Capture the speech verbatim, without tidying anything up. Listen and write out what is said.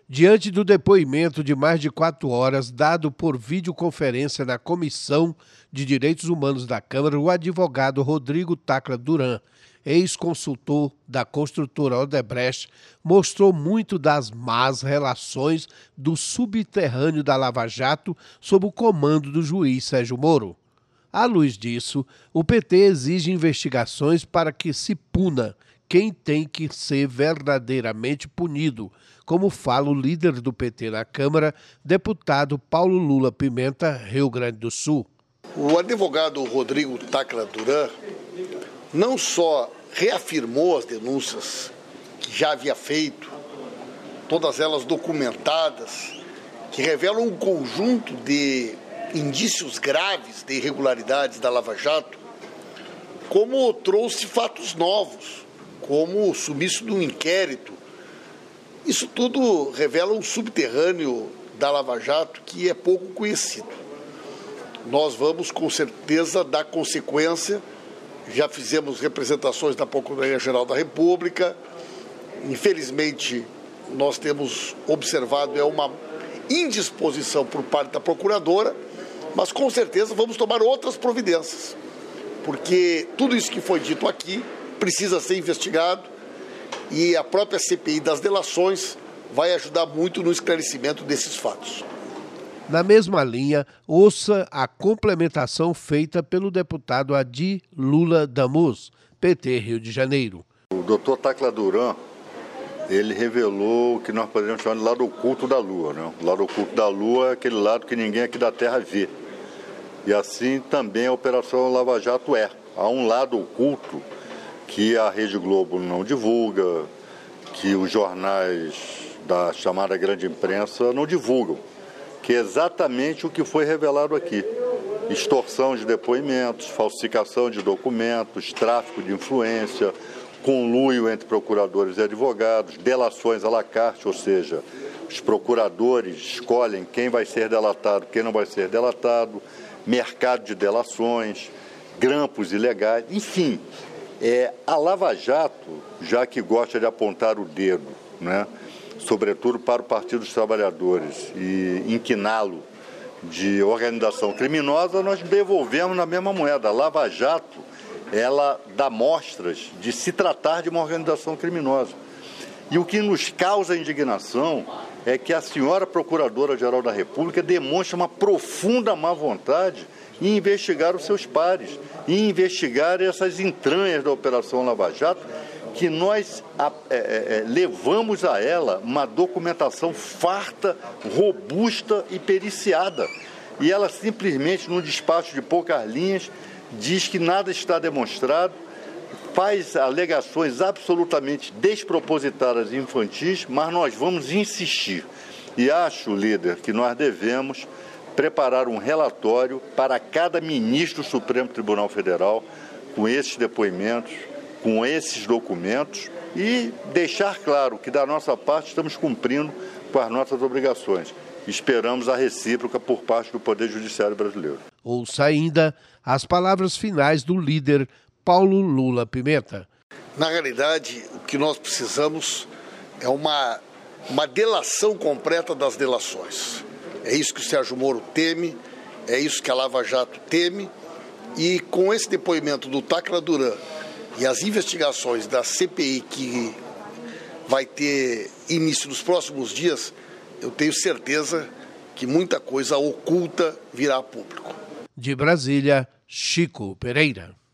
Diante do depoimento de mais de quatro horas dado por videoconferência na Comissão de Direitos Humanos da Câmara, o advogado Rodrigo Tacla Duran, ex-consultor da construtora Odebrecht, mostrou muito das más relações do subterrâneo da Lava Jato sob o comando do juiz Sérgio Moro. À luz disso, o P T exige investigações para que se puna quem tem que ser verdadeiramente punido, como fala o líder do P T na Câmara, deputado Paulo Lula Pimenta, Rio Grande do Sul. O advogado Rodrigo Tacla Duran não só reafirmou as denúncias que já havia feito, todas elas documentadas, que revelam um conjunto de indícios graves de irregularidades da Lava Jato, como trouxe fatos novos, como o sumiço de um inquérito. Isso tudo revela um subterrâneo da Lava Jato que é pouco conhecido. Nós vamos, com certeza, dar consequência. Já fizemos representações da Procuradoria-Geral da República. Infelizmente, nós temos observado é uma indisposição por parte da Procuradora, mas com certeza vamos tomar outras providências, porque tudo isso que foi dito aqui precisa ser investigado e a própria C P I das delações vai ajudar muito no esclarecimento desses fatos. Na mesma linha, ouça a complementação feita pelo deputado Adi Lula Damus, P T Rio de Janeiro. O doutor Tacla Duran, ele revelou o que nós podemos chamar de lado oculto da Lua, né? O lado oculto da Lua é aquele lado que ninguém aqui da Terra vê. E assim também a Operação Lava Jato é. Há um lado oculto que a Rede Globo não divulga, que os jornais da chamada grande imprensa não divulgam, que é exatamente o que foi revelado aqui. Extorsão de depoimentos, falsificação de documentos, tráfico de influência, conluio entre procuradores e advogados, delações à la carte, ou seja, os procuradores escolhem quem vai ser delatado, quem não vai ser delatado, mercado de delações, grampos ilegais, enfim. É, a Lava Jato, já que gosta de apontar o dedo, né, sobretudo para o Partido dos Trabalhadores, e inquiná-lo de organização criminosa, nós devolvemos na mesma moeda. A Lava Jato, ela dá mostras de se tratar de uma organização criminosa. E o que nos causa indignação é que a senhora Procuradora-Geral da República demonstra uma profunda má vontade em investigar os seus pares, em investigar essas entranhas da Operação Lava Jato, que nós a, é, é, levamos a ela uma documentação farta, robusta e periciada. E ela simplesmente, num despacho de poucas linhas, diz que nada está demonstrado, faz alegações absolutamente despropositadas e infantis, mas nós vamos insistir. E acho, líder, que nós devemos preparar um relatório para cada ministro do Supremo Tribunal Federal com esses depoimentos, com esses documentos e deixar claro que da nossa parte estamos cumprindo com as nossas obrigações. Esperamos a recíproca por parte do Poder Judiciário brasileiro. Ouça ainda as palavras finais do líder Paulo Lula Pimenta. Na realidade, o que nós precisamos é uma, uma delação completa das delações. É isso que o Sérgio Moro teme, é isso que a Lava Jato teme, e com esse depoimento do Tacla Duran e as investigações da C P I que vai ter início nos próximos dias, eu tenho certeza que muita coisa oculta virá a público. De Brasília, Chico Pereira.